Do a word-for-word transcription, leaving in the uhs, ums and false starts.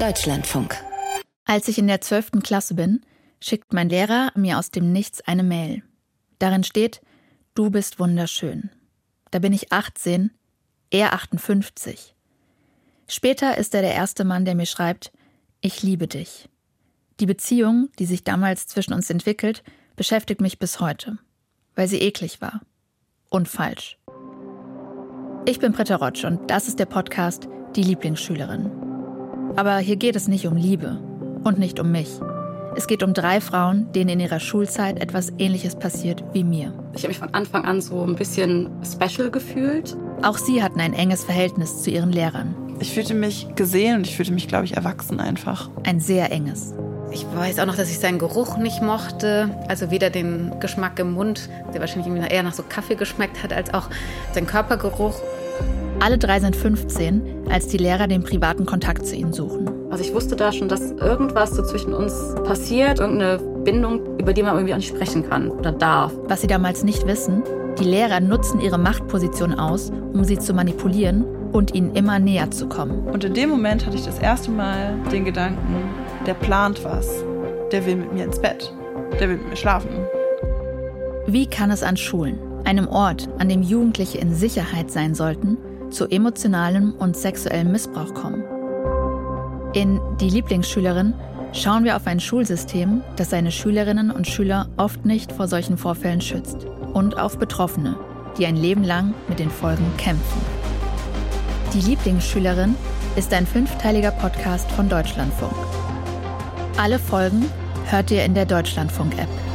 Deutschlandfunk. Als ich in der zwölften Klasse bin, schickt mein Lehrer mir aus dem Nichts eine Mail. Darin steht: Du bist wunderschön. Da bin ich achtzehn, er achtundfünfzig. Später ist er der erste Mann, der mir schreibt: Ich liebe dich. Die Beziehung, die sich damals zwischen uns entwickelt, beschäftigt mich bis heute, weil sie eklig war und falsch. Ich bin Britta Rotsch und das ist der Podcast Die Lieblingsschülerin. Aber hier geht es nicht um Liebe und nicht um mich. Es geht um drei Frauen, denen in ihrer Schulzeit etwas Ähnliches passiert wie mir. Ich habe mich von Anfang an so ein bisschen special gefühlt. Auch sie hatten ein enges Verhältnis zu ihren Lehrern. Ich fühlte mich gesehen und ich fühlte mich, glaube ich, erwachsen einfach. Ein sehr enges. Ich weiß auch noch, dass ich seinen Geruch nicht mochte. Also weder den Geschmack im Mund, der wahrscheinlich irgendwie eher nach so Kaffee geschmeckt hat, als auch seinen Körpergeruch. Alle drei sind fünfzehn, als die Lehrer den privaten Kontakt zu ihnen suchen. Also ich wusste da schon, dass irgendwas so zwischen uns passiert, irgendeine Bindung, über die man irgendwie auch nicht sprechen kann oder darf. Was sie damals nicht wissen: Die Lehrer nutzen ihre Machtposition aus, um sie zu manipulieren und ihnen immer näher zu kommen. Und in dem Moment hatte ich das erste Mal den Gedanken, der plant was. Der will mit mir ins Bett. Der will mit mir schlafen. Wie kann es an Schulen, einem Ort, an dem Jugendliche in Sicherheit sein sollten, zu emotionalem und sexuellem Missbrauch kommen? In Die Lieblingsschülerin schauen wir auf ein Schulsystem, das seine Schülerinnen und Schüler oft nicht vor solchen Vorfällen schützt. Und auf Betroffene, die ein Leben lang mit den Folgen kämpfen. Die Lieblingsschülerin ist ein fünfteiliger Podcast von Deutschlandfunk. Alle Folgen hört ihr in der Deutschlandfunk-App.